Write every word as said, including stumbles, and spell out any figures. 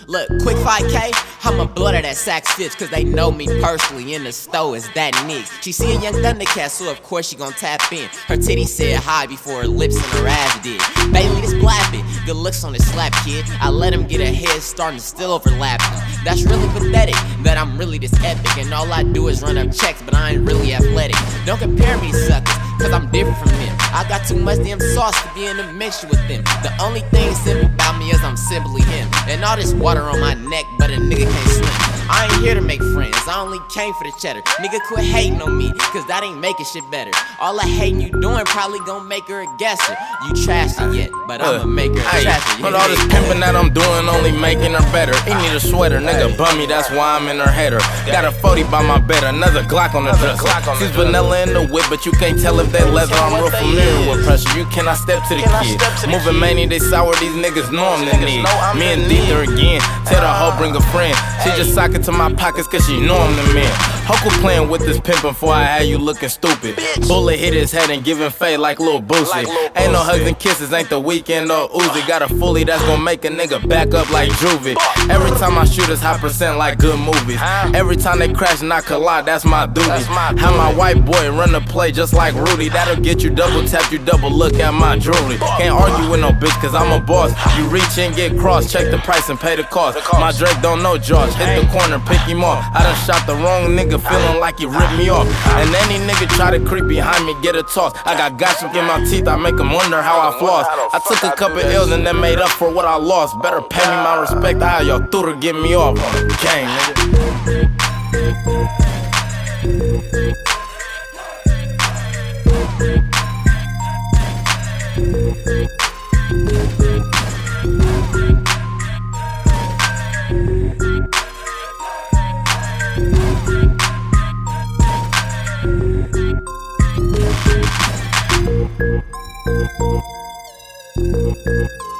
Look, quick five K, I'ma blood her that Saks Fifth, cause they know me personally in the store is that nigga. She see a young Thundercat, so of course she gon' tap in. Her titty said hi before her lips and her ass did. Bailey, this blapping, good looks on this slap kid. I let him get a head start and still overlap him. That's really pathetic, that I'm really this epic, and all I do is run up checks, but I ain't really athletic. Don't compare me to suckers, cause I'm different from them. I got too much damn sauce to be in a mixture with them. The only thing simple about me is I'm simply him. And all this water on my neck, but a nigga can't swim. I ain't here to make friends, I only came for the cheddar. Nigga quit hating on me, cause that ain't making shit better. All the hating you doing probably gon' make her a guesser. You trashed it yet, but I'ma make her a trasher. But all this pimping that I'm doing only making her better. He need a sweater, nigga bummy, that's why I'm in her header. Got a forty by my bed, another Glock on the dresser. She's vanilla in the whip, but you can't tell if they leather. I'm real familiar with pressure, you cannot step to the kid. Moving many, they sour, these niggas know I'm the need. Me and Deether again, tell the hoe bring a friend. She just sock it to my pockets cause she know I'm the man. Huckle playing with this pimpin' before I had you looking stupid. Bullet hit his head and giving fade like Lil Boosie. Ain't no hugs and kisses, ain't the weekend or Uzi. Got a fully that's gon' make a nigga back up like Juvie. Every time I shoot it's high percent like good movies. Every time they crash and I collide, that's my duty. Have my white boy run the play just like Rudy. That'll get you double tap, you double look at my jewelry. Can't argue with no bitch cause I'm a boss. You reach in, get cross, check the price and pay the cost. My Drake don't know George, hit the corner, pick him off. I done shot the wrong nigga, feeling like he ripped me off. And any nigga try to creep behind me, get a toss. I got gossip in my teeth, I make him wonder how I floss. I took a couple L's and then made up for what I lost. Better pay me my respect, how y'all through to get me off on the gang, nigga.